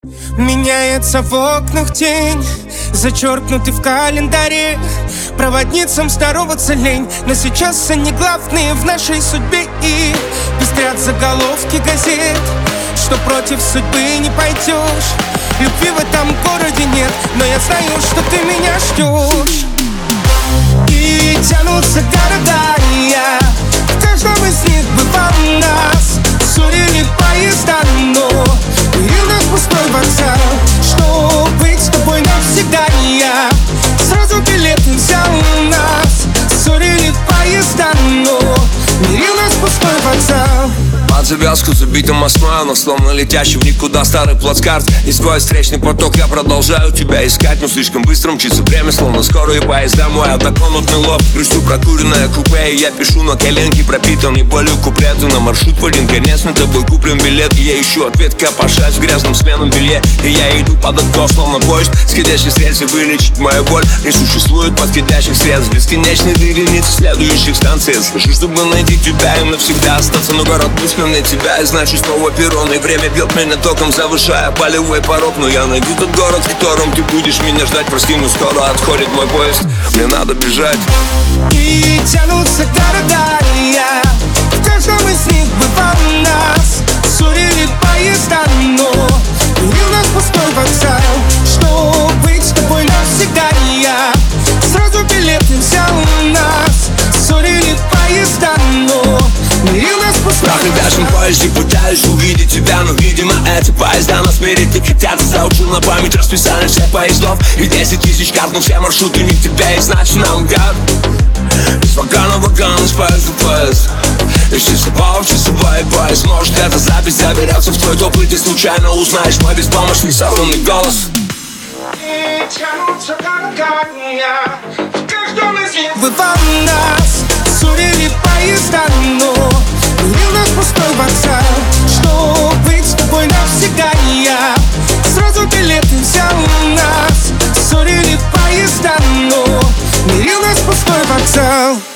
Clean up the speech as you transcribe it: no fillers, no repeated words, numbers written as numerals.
Меняется в окнах тень, зачеркнутый в календаре. Проводницам здороваться лень, но сейчас они главные в нашей судьбе. И пестрят заголовки газет, что против судьбы не пойдешь. Любви в этом городе нет, но я знаю, что ты меня ждешь. И тянутся города, и я в каждом из них бывал нас. Ссорили поезда, но и у нас пустой вокзал. Что быть с тобой навсегда, и я сразу билеты взял у нас. Ссорили поезда, но и у нас пустой вокзал. Под завязку забитым мостом, но словно летящий в никуда старый плацкарт. И сквозь встречный поток я продолжаю тебя искать, но слишком быстро мчится время, словно скорые поезда. Мой однокомнатный лофт, грустью прокуренное купе. И я пишу на коленке пропитанный болью куплеты. На маршрут в один конец, на тобой куплен билет. И я ищу ответ, копошась в грязном сменном белье. И я иду под откос, словно поезд сходящих средств. И вылечить мою боль не существует подходящих средств. Бесконечные вереницы следующих станций. Скажи, чтобы найти тебя и навсегда остаться. Но город близко мне тебя, и значит снова перрон. И время бьет меня током, завышая болевой порог. Но я найду тот город, в котором ты будешь меня ждать. Прости, но скоро отходит мой поезд, мне надо бежать. И тянутся города, и я в каждом из них бывал нас. Ссорили поезда, но и у нас пустой вокзал. Что быть с тобой навсегда, и я сразу билеты взял у нас. Ссорили поезда, но и у нас пустой вокзал. В каждом поезде пытаюсь увидеть тебя, но, видимо, эти поезда нас спереди хотят. Заучил на память расписание всех поездов и 10 тысяч карт, но все маршруты не к тебе, и значит наугад. Из вагона в вагон, из поезда в поезд. Из часового в часовой поезд. Может, эта запись заберется в твой топ, и ты случайно узнаешь мой беспомощный сорванный голос. И тянутся города, и я в каждом из них бывал нас. Ссорили поезда, но и у нас пустой вокзал. Что быть с тобой навсегда, и я сразу билеты взял у нас. Ссорили поезда, но и у нас пустой вокзал.